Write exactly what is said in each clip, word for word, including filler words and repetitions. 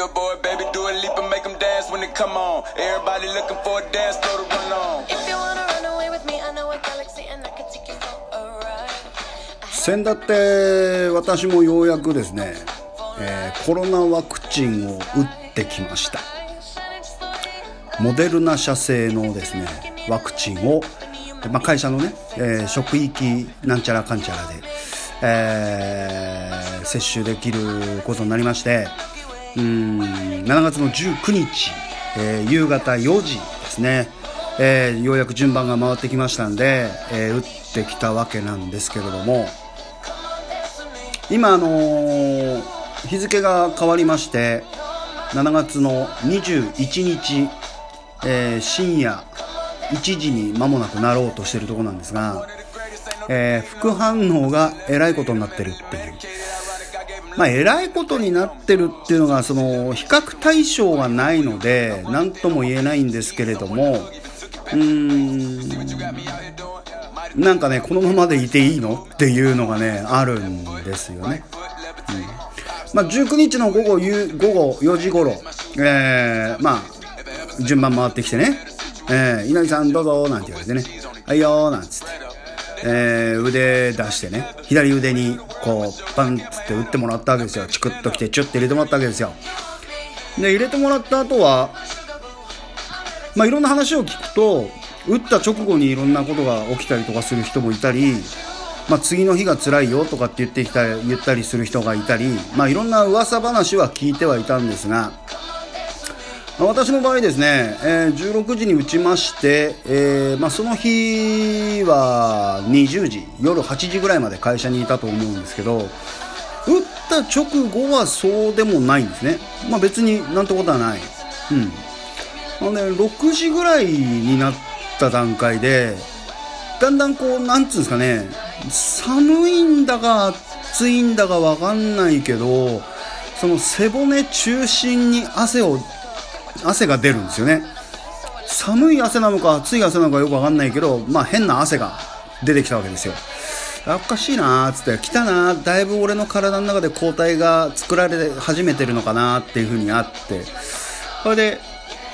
billboard, baby, do a leap and make them dance when it come on. Everybody looking for a dance floor to run on. If you wanna run away with me, I know a galaxy and I can take you for a ride. 先だって私もようやくですね、えー、コロナワクチンを打ってきました。モデルナ社製のですねワクチンを、まあ、会社のね、えー、職域なんちゃらかんちゃらで、えー、接種できることになりまして、うーんしちがつのじゅうくにち、えー、夕方よじですね、えー、ようやく順番が回ってきましたんで、えー、打ってきたわけなんですけれども、今あのー、日付が変わりましてしちがつのにじゅういちにち、えー、深夜いちじに間もなくなろうとしているところなんですが、えー、副反応がえらいことになってるっていう、まあえらいことになってるっていうのがその比較対象がないので何とも言えないんですけれども、うーんなんかねこのままでいていいのっていうのがねあるんですよね。うん、まあじゅうくにちの午後夕午後よじ頃、えー、まあ順番回ってきてね、えー、稲荷さんどうぞなんて言われてね、はいよーなんつって、えー、腕出してね、左腕にこうパンつって打ってもらったわけですよ。チクッときてチュッて入れてもらったわけですよ。で入れてもらった後はまあいろんな話を聞くと、打った直後にいろんなことが起きたりとかする人もいたり、まあ、次の日が辛いよとかって言ってきた言ったりする人がいたり、まあいろんな噂話は聞いてはいたんですが、私の場合ですね、えー、じゅうろくじに打ちまして、えーまあ、その日はにじゅうじ夜はちじぐらいまで会社にいたと思うんですけど、打った直後はそうでもないんですね。まあ別になんてことはない。うん。あのね、ろくじぐらいになった段階でだんだんこうなんつうんですかね、寒いんだか暑いんだかわかんないけど、その背骨中心に汗を汗が出るんですよね。寒い汗なのか暑い汗なのかよくわかんないけど、まあ変な汗が出てきたわけですよ。あ、おかしいなーっつって、来たなー、だいぶ俺の体の中で抗体が作られ始めてるのかなっていう風にあって、それで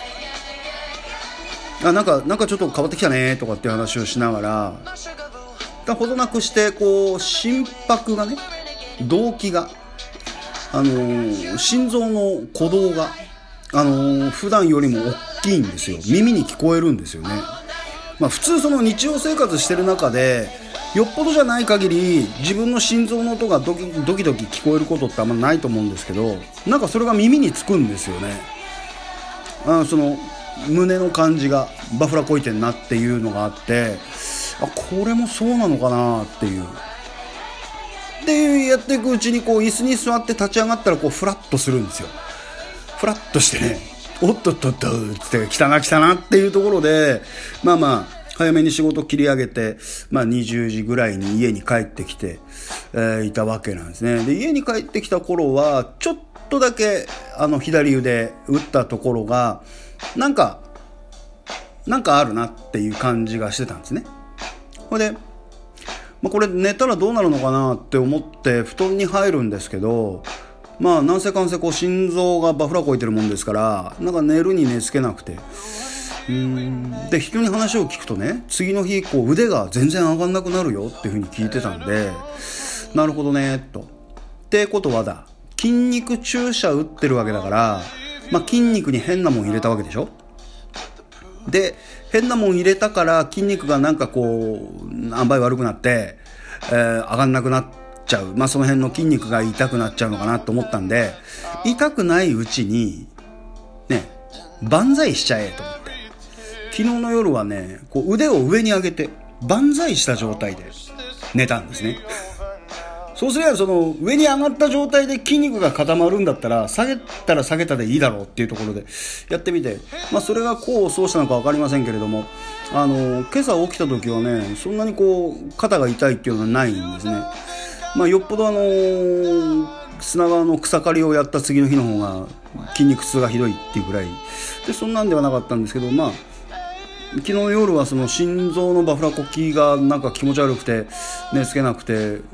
あなんかなんかちょっと変わってきたねとかっていう話をしながら、だほどなくしてこう心拍がね、動悸が、あのー、心臓の鼓動があのー、普段よりも大きいんですよ。耳に聞こえるんですよね。まあ普通その日常生活してる中でよっぽどじゃない限り自分の心臓の音がドキドキドキ聞こえることってあんまないと思うんですけど、なんかそれが耳につくんですよね。あその胸の感じがバフラこいてんなっていうのがあって、あこれもそうなのかなっていうでやっていくうちにこう椅子に座って立ち上がったらこうフラッとするんですよ。フラッとしてね、おっとっとっとって来たな来たなっていうところで、まあまあ早めに仕事切り上げて、まあにじゅうじぐらいに家に帰ってきて、えー、いたわけなんですね。で家に帰ってきた頃はちょっとだけあの左腕打ったところがなんかなんかあるなっていう感じがしてたんですね。それで、まあ、これ寝たらどうなるのかなって思って布団に入るんですけど、まあなんせかんせこう心臓がバフラこいてるもんですから、なんか寝るに寝つけなくて、うーんで人に話を聞くとね、次の日こう腕が全然上がんなくなるよっていう風に聞いてたんで、なるほどねと。ってことはだ、筋肉注射打ってるわけだから、まあ筋肉に変なもん入れたわけでしょ。で変なもん入れたから筋肉がなんかこう塩梅悪くなって、えー、上がんなくなってちゃう、まあその辺の筋肉が痛くなっちゃうのかなと思ったんで、痛くないうちにね万歳しちゃえと思って、昨日の夜はねこう腕を上に上げて万歳した状態で寝たんですね。そうすればその上に上がった状態で筋肉が固まるんだったら下げたら下げたでいいだろうっていうところでやってみて、まあそれがこうそうしたのか分かりませんけれども、あの今朝起きた時はねそんなにこう肩が痛いっていうのはないんですね。まあ、よっぽどあのー、砂川の草刈りをやった次の日の方が筋肉痛がひどいっていうぐらいで、そんなんではなかったんですけど、まあ昨日の夜はその心臓のバフラコキがなんか気持ち悪くて寝つけなくて、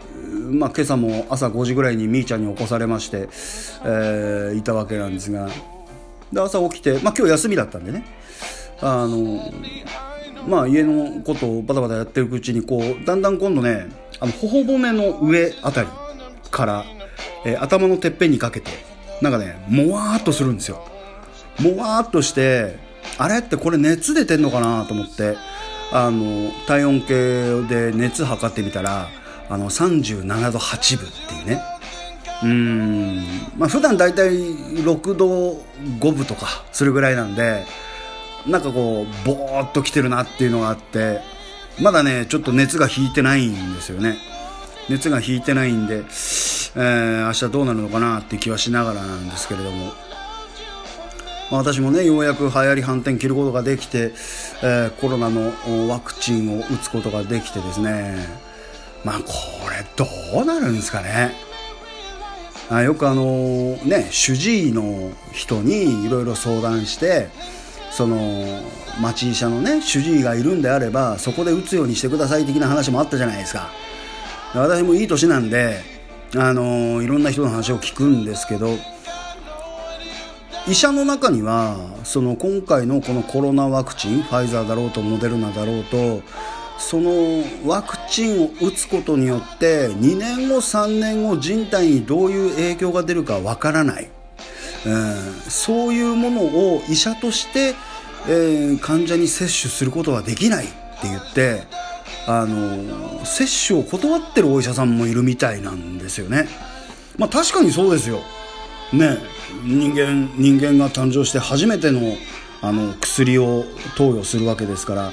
まあ、今朝も朝ごじぐらいにみーちゃんに起こされまして、えー、いたわけなんですが、で朝起きて、まあ、今日休みだったんでね、あの、まあ、家のことをバタバタやってるうちにこうだんだん今度ね、あの頬骨の上あたりから、えー、頭のてっぺんにかけてなんかねもわーっとするんですよ。もわーっとして、あれってこれ熱出てんのかなと思って、あの体温計で熱測ってみたら、あのさんじゅうななどはちぶっていうね、うーん、まあ普段だいたいろくどごぶとかするぐらいなんで、なんかこうボーっときてるなっていうのがあって、まだねちょっと熱が引いてないんですよね。熱が引いてないんで、えー、明日どうなるのかなっていう気はしながらなんですけれども、まあ、私もねようやく流行り反転切ることができて、えー、コロナのワクチンを打つことができてですね、まあこれどうなるんですかね。あ、よくあのね主治医の人にいろいろ相談して、その町医者のね主治医がいるんであればそこで打つようにしてください的な話もあったじゃないですか。私もいい年なんで、あのいろんな人の話を聞くんですけど、医者の中にはその今回のこのコロナワクチン、ファイザーだろうとモデルナだろうと、そのワクチンを打つことによってにねんごさんねんご人体にどういう影響が出るかわからない、うん、そういうものを医者として、えー、患者に接種することはできないって言って、あの接種を断ってるお医者さんもいるみたいなんですよね。まあ確かにそうですよね。人間人間が誕生して初めてのあの薬を投与するわけですから、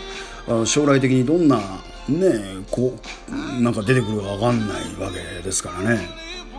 将来的にどんなねこうなんか出てくるか分かんないわけですからね。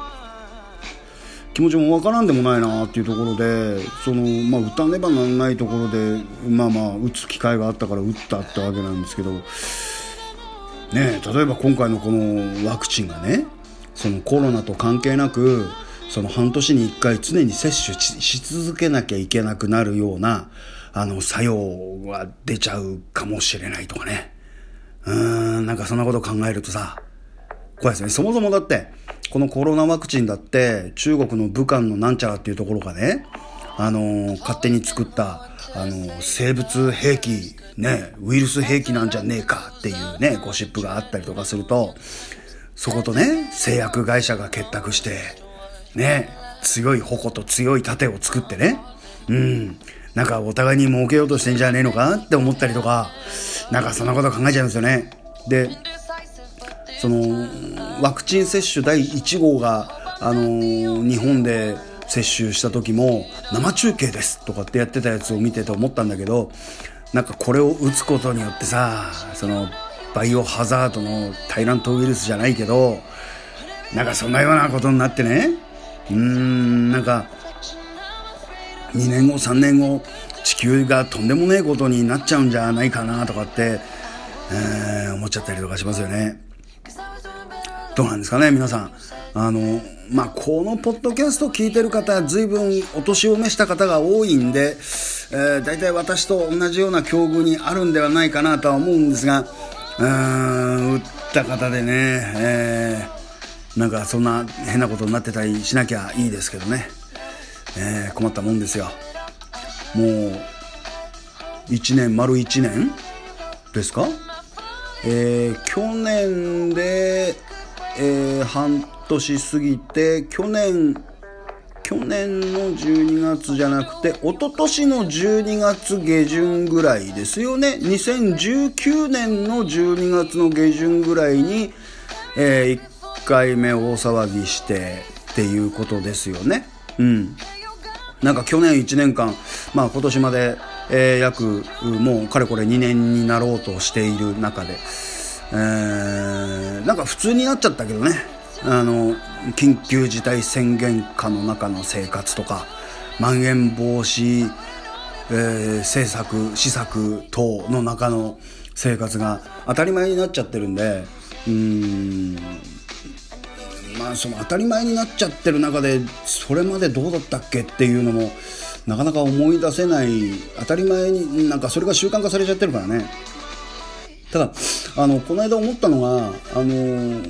気持ちも分からんでもないなっていうところで、そのまあ打たねばならないところでまあまあ打つ機会があったから打ったってわけなんですけどね。例えば今回のこのワクチンがね、そのコロナと関係なくその半年にいっかい常に接種 し, し続けなきゃいけなくなるようなあの作用が出ちゃうかもしれないとかね。うーん、なんかそんなことを考えるとさ、怖いですね。そもそもだってこのコロナワクチンだって中国の武漢のなんちゃらっていうところがね、あのー、勝手に作ったあのー、生物兵器ね、ウイルス兵器なんじゃねえかっていうねゴシップがあったりとかすると、そことね製薬会社が結託してね、強い矛と強い盾を作ってね、うん、なんかお互いに儲けようとしてんじゃねえのかって思ったりとか、なんかそんなこと考えちゃうんですよね。で、そのワクチン接種だいいち号が、あのー、日本で接種した時も生中継ですとかってやってたやつを見てて思ったんだけど、なんかこれを打つことによってさ、そのバイオハザードのタイラントウイルスじゃないけど、なんかそんなようなことになってね、うーん、なんかにねんごさんねんご地球がとんでもねえことになっちゃうんじゃないかなとかって、えー、思っちゃったりとかしますよね。どうなんですかね皆さん。あのまあこのポッドキャスト聞いてる方、随分お年を召した方が多いんで、えー、だいたい私と同じような境遇にあるんではないかなとは思うんですが、うーん、打った方でね、えー、なんかそんな変なことになってたりしなきゃいいですけどね、えー、困ったもんですよ。もういちねん、丸いちねんですか、えー、去年で、えー、半年過ぎて、去年去年のじゅうにがつじゃなくて一昨年のじゅうにがつ下旬ぐらいですよね。にせんじゅうきゅうねんのじゅうにがつの下旬ぐらいに、えー、いっかいめ大騒ぎしてっていうことですよね。うん。なんか去年いちねんかん、まあ今年まで、えー、約もうかれこれにねんになろうとしている中で、えー、なんか普通になっちゃったけどね。あの緊急事態宣言下の中の生活とか、まん延防止、えー、政策施策等の中の生活が当たり前になっちゃってるんで、うーん、まあその当たり前になっちゃってる中でそれまでどうだったっけっていうのもなかなか思い出せない。当たり前になんかそれが習慣化されちゃってるからね。ただあのこの間思ったのが、あの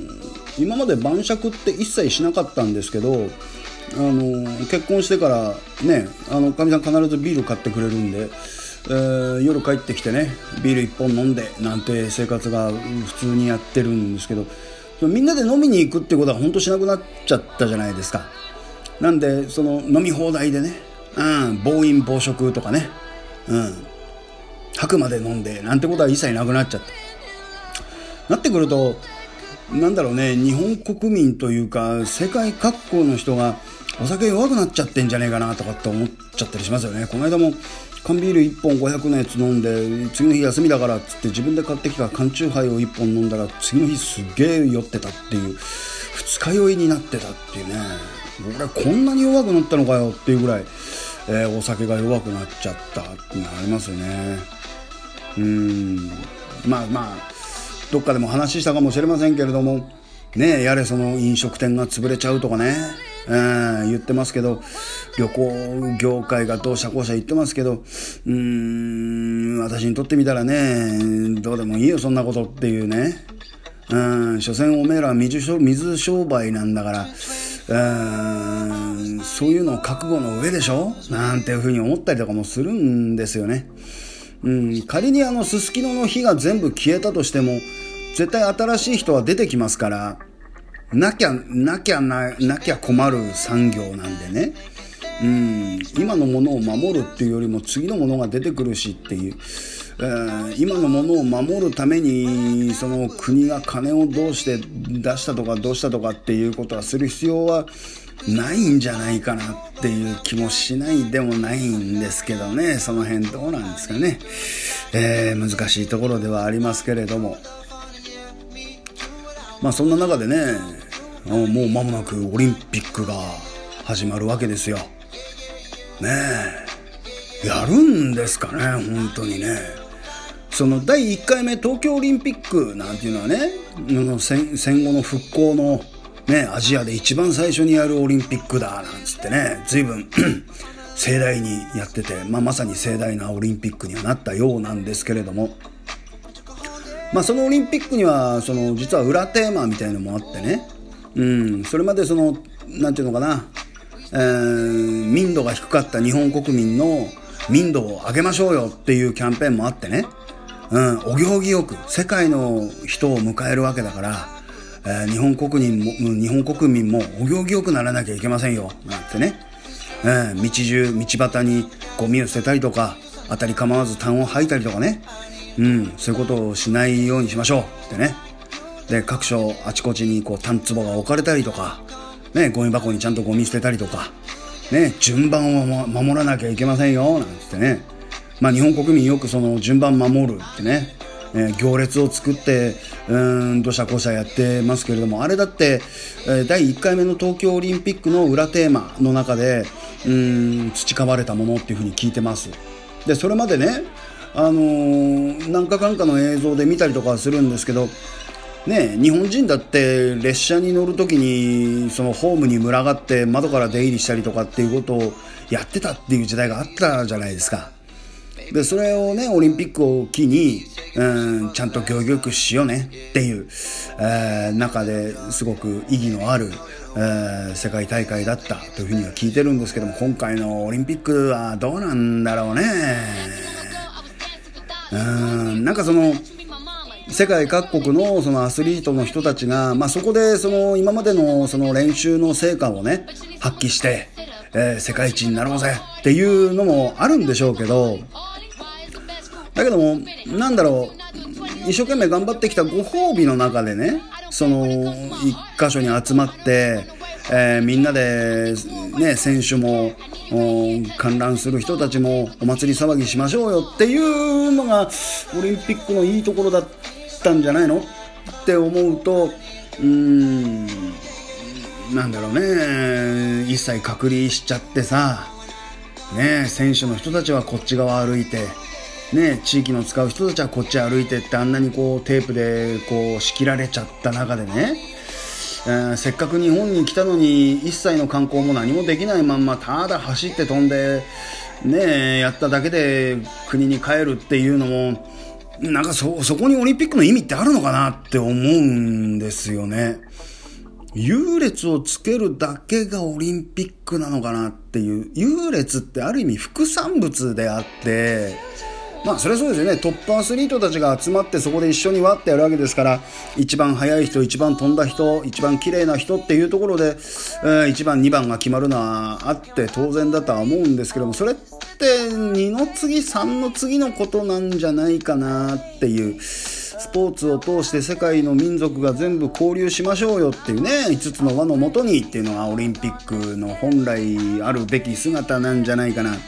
今まで晩酌って一切しなかったんですけど、あの結婚してからね、あのかみさん必ずビール買ってくれるんで、えー、夜帰ってきてねビールいっぽん飲んでなんて生活が普通にやってるんですけど、みんなで飲みに行くってことは本当しなくなっちゃったじゃないですか。なんでその飲み放題でね、うん、暴飲暴食とかね、うん、吐くまで飲んでなんてことは一切なくなっちゃった。なってくるとなんだろうね、日本国民というか世界各国の人がお酒弱くなっちゃってんじゃねえかなとかって思っちゃったりしますよね。この間も缶ビールいっぽんごひゃくのやつ飲んで、次の日休みだからっつって自分で買ってきた缶チューハイをいっぽん飲んだら次の日すげえ酔ってたっていう、二日酔いになってたっていうね。俺こんなに弱くなったのかよっていうぐらい、えー、お酒が弱くなっちゃったっていうのがありますよね。うーんまあまあどっかでも話したかもしれませんけれどもね、やれその飲食店が潰れちゃうとかね、えー、言ってますけど、旅行業界がどうしたこうした言ってますけど、うーん私にとってみたらね、どうでもいいよそんなことっていうね、うん所詮おめえらは水商、水商売なんだから、うーんそういうのを覚悟の上でしょなんていうふうに思ったりとかもするんですよね。うん、仮にあのすすきのの火が全部消えたとしても絶対新しい人は出てきますから、なきゃなきゃななきゃ困る産業なんでね、うん、今のものを守るっていうよりも次のものが出てくるしっていう、えー、今のものを守るためにその国が金をどうして出したとかどうしたとかっていうことはする必要はないんじゃないかなっていう気もしないでもないんですけどね。その辺どうなんですかね、えー、難しいところではありますけれども、まあそんな中でね、もう間もなくオリンピックが始まるわけですよね。えやるんですかね本当にね。そのだいいっかいめ東京オリンピックなんていうのはね、戦, 戦後の復興のね、アジアで一番最初にやるオリンピックだなんつってね、随分盛大にやってて、まあ、まさに盛大なオリンピックにはなったようなんですけれども、まあ、そのオリンピックにはその実は裏テーマみたいなのもあってね、うん、それまでそのなんていうのかな、えー、民度が低かった日本国民の民度を上げましょうよっていうキャンペーンもあってね、うん、お行儀よく世界の人を迎えるわけだから、えー、日本国民も日本国民もお行儀よくならなきゃいけませんよなんてね、えー、道中道端にゴミを捨てたりとか当たり構わず痰を吐いたりとかね、うん、そういうことをしないようにしましょうってね。で各所あちこちにこう痰壺が置かれたりとか、ね、ゴミ箱にちゃんとゴミ捨てたりとか、ね、順番を守らなきゃいけませんよなんてね、まあ、日本国民よくその順番守るってね、えー、行列を作ってうーんどしゃこしゃやってますけれども、あれだって、えー、だいいっかいめの東京オリンピックの裏テーマの中でうーん培われたものっていうふうに聞いてます。でそれまでね、あのー、何かかんかの映像で見たりとかはするんですけどね、日本人だって列車に乗るときにそのホームに群がって窓から出入りしたりとかっていうことをやってたっていう時代があったじゃないですか。でそれをねオリンピックを機にうんちゃんと行儀よくしようねっていう、えー、中ですごく意義のある、えー、世界大会だったというふうには聞いてるんですけども、今回のオリンピックはどうなんだろうね。うんなんかその世界各国のそのアスリートの人たちが、まあ、そこでその今までのその練習の成果をね発揮して、えー、世界一になろうぜっていうのもあるんでしょうけど、だけどもなんだろう、一生懸命頑張ってきたご褒美の中でね、その一箇所に集まって、えー、みんなで、ね、選手も観覧する人たちもお祭り騒ぎしましょうよっていうのがオリンピックのいいところだったんじゃないのって思うと、うーんなんだろうね、一切隔離しちゃってさ、ね、選手の人たちはこっち側歩いて、ね、地域の使う人たちはこっち歩いてって、あんなにこうテープでこう仕切られちゃった中でね、えー、せっかく日本に来たのに一切の観光も何もできないまんまただ走って飛んで、ね、やっただけで国に帰るっていうのもなんか そ, そこにオリンピックの意味ってあるのかなって思うんですよね。 優劣をつけるだけがオリンピックなのかなっていう。優劣ってある意味副産物であって、まあそれはそうですよね。トップアスリートたちが集まってそこで一緒に割ってやるわけですから、一番速い人、一番飛んだ人、一番綺麗な人っていうところで、えー、いちばんにばんが決まるのはあって当然だとは思うんですけども、それってにの次さんの次のことなんじゃないかなっていう。スポーツを通して世界の民族が全部交流しましょうよっていうね、いつつの輪のもとにっていうのがオリンピックの本来あるべき姿なんじゃないかな。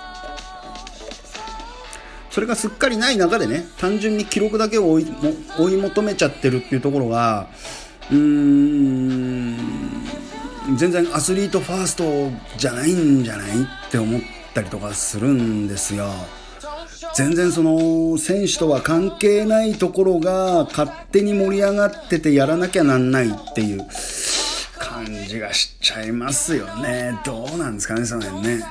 それがすっかりない中でね、単純に記録だけを追い、追い求めちゃってるっていうところが、うーん、全然アスリートファーストじゃないんじゃないって思ったりとかするんですよ。全然その選手とは関係ないところが勝手に盛り上がっててやらなきゃなんないっていう感じがしちゃいますよね。どうなんですかね、その辺ね。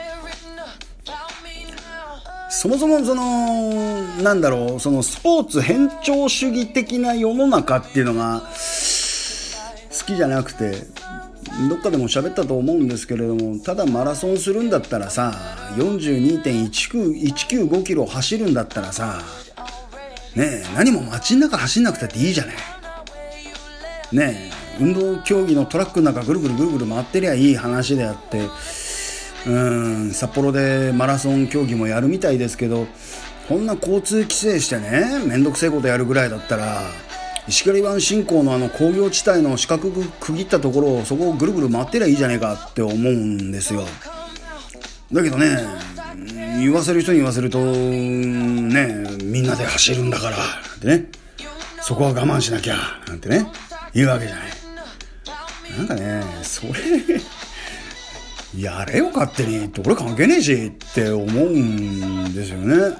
そもそもそのなんだろう、そのスポーツ偏重主義的な世の中っていうのが好きじゃなくて、どっかでも喋ったと思うんですけれども、ただマラソンするんだったらさ、 よんじゅうにてんいちきゅうご キロ走るんだったらさ、ねえ、何も街の中走んなくたっていいじゃない。ねえ、運動競技のトラックの中ぐるぐるぐるぐる回ってりゃいい話であって、うーん、札幌でマラソン競技もやるみたいですけど、こんな交通規制してね、めんどくせえことやるぐらいだったら、石狩湾新港のあの工業地帯の四角く区切ったところをそこをぐるぐる回ってりゃいいじゃねえかって思うんですよ。だけどね、言わせる人に言わせるとね、みんなで走るんだからってね、そこは我慢しなきゃなんてね言うわけじゃない。なんかね、それやれよ勝手にって俺関係ねえしって思うんですよね。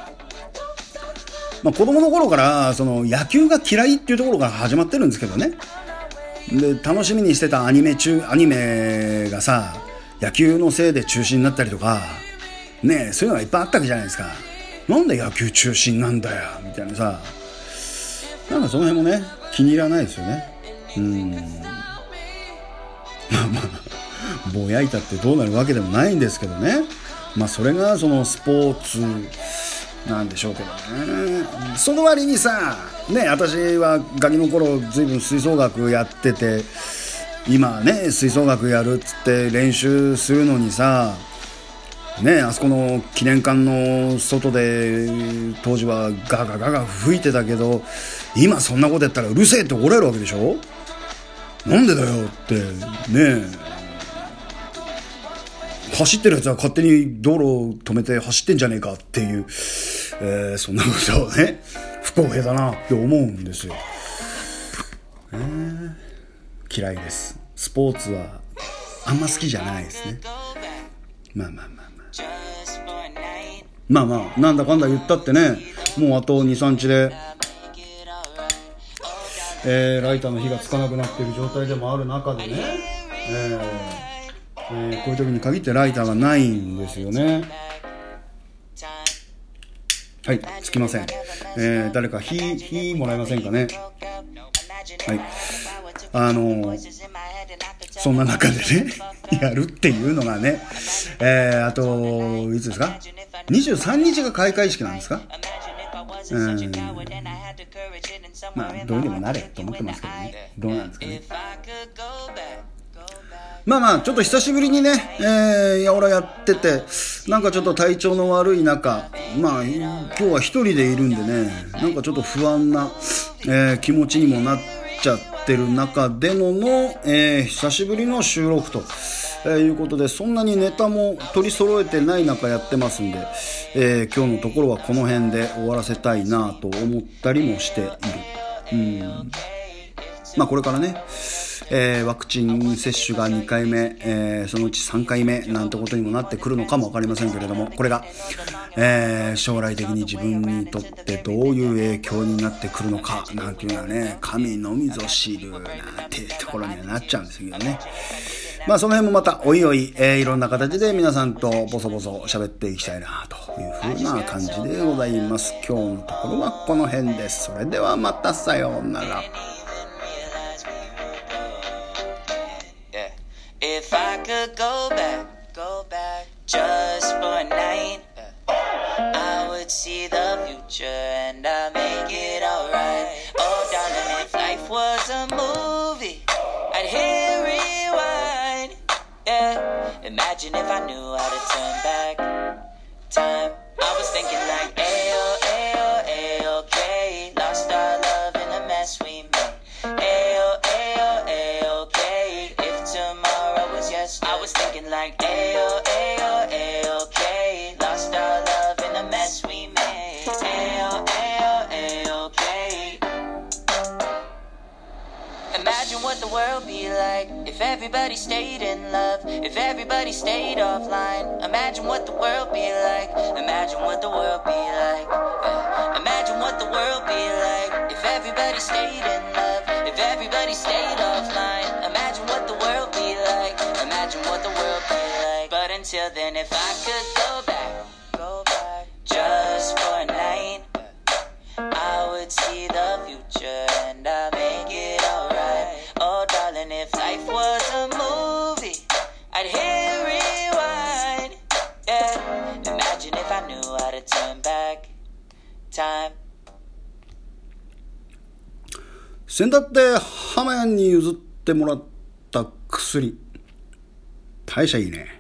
まあ、子供の頃からその野球が嫌いっていうところから始まってるんですけどね。で、楽しみにしてたアニメ中アニメがさ、野球のせいで中止になったりとかねえ、そういうのがいっぱいあったわけじゃないですか。なんで野球中止なんだよみたいなさ、なんかその辺もね気に入らないですよね。うん、まあまあぼやいたってどうなるわけでもないんですけどね。まあそれがそのスポーツなんでしょうけどね。その割にさ、ね、私はガキの頃ずいぶん吹奏楽やってて、今ね吹奏楽やるっつって練習するのにさ、ね、あそこの記念館の外で当時はガガガガ吹いてたけど、今そんなことやったらうるせえって怒られるわけでしょ。なんでだよってね。走ってるやつは勝手に道路を止めて走ってんじゃねえかっていう、えー、そんなことをね不公平だなって思うんですよ、えー、嫌いです。スポーツはあんま好きじゃないですね。まあまあまあまあまあまあなんだかんだ言ったってね、もうあと にさんにちで、えー、ライターの火がつかなくなっている状態でもある中でね、えーえー、こういう時に限ってライターがないんですよね。はい、つきません。えー、誰か火、火もらえませんかね。はい。あのー、そんな中でねやるっていうのがね、えー、あといつですか、にじゅうさんにちが開会式なんですか。うん、まあどうにもなれと思ってますけどね。どうなんですかね。まあまあちょっと久しぶりにね、えー、やおらやってて、なんかちょっと体調の悪い中、まあ今日は一人でいるんでね、なんかちょっと不安な、えー、気持ちにもなっちゃってる中でのの、えー、久しぶりの収録と、えー、いうことで、そんなにネタも取り揃えてない中やってますんで、えー、今日のところはこの辺で終わらせたいなと思ったりもしている。うん、まあこれからね、えー、ワクチン接種がにかいめ、えー、そのうちさんかいめなんてことにもなってくるのかもわかりませんけれども、これが、えー、将来的に自分にとってどういう影響になってくるのかなんていうのはね、神のみぞ知るなんてところにはなっちゃうんですけどね。まあその辺もまたおいおい、えー、いろんな形で皆さんとボソボソ喋っていきたいなというふうな感じでございます。今日のところはこの辺です。それではまたさようなら。 could go back, go back just for a night, I would see the future and I'd make it alright. Oh darling, if life was a movie, I'd hit rewind. Yeah, imagine if I knew how to turn back time. I was thinking like ayo, ayo, ayo, okay. Lost our love in the mess we made. Ayo, ayo, ayo, okay. If tomorrow was yesterday. I was thinking like ayo, ayo, ayo, okay. Lost our love in the mess we made. Ayo, ayo, ayo, okay. Imagine what the world be like if everybody stayed in love, if everybody stayed offline. Imagine what the world be like. Imagine what the world be like. Uh, imagine what the world be like if everybody stayed in love, if everybody stayed offline. Imagine what the world be like. Imagine what the world be like. But until then, if I could go back, go back just for a night, I would see the future and I'd make it alright. Oh darling, if life was a movie, I'd hit rewind. Yeah, imagine if I knew how to turn back time. 先だって浜谷に譲ってもらった薬、大社いいね。